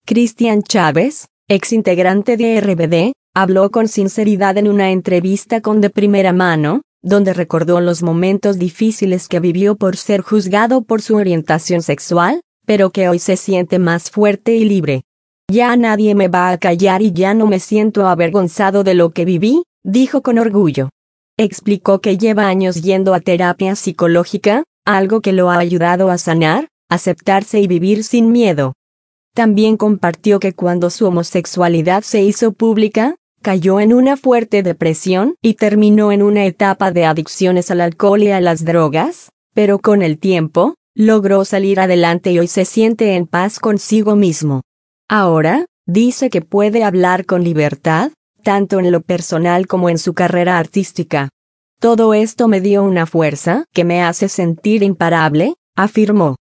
Cristian Chávez, ex integrante de RBD, habló con sinceridad en una entrevista con De Primera Mano, donde recordó los momentos difíciles que vivió por ser juzgado por su orientación sexual, pero que hoy se siente más fuerte y libre. Ya nadie me va a callar y ya no me siento avergonzado de lo que viví, dijo con orgullo. Explicó que lleva años yendo a terapia psicológica, algo que lo ha ayudado a sanar, aceptarse y vivir sin miedo. También compartió que cuando su homosexualidad se hizo pública, cayó en una fuerte depresión y terminó en una etapa de adicciones al alcohol y a las drogas, pero con el tiempo, logró salir adelante y hoy se siente en paz consigo mismo. Ahora, dice que puede hablar con libertad, tanto en lo personal como en su carrera artística. Todo esto me dio una fuerza que me hace sentir imparable, afirmó.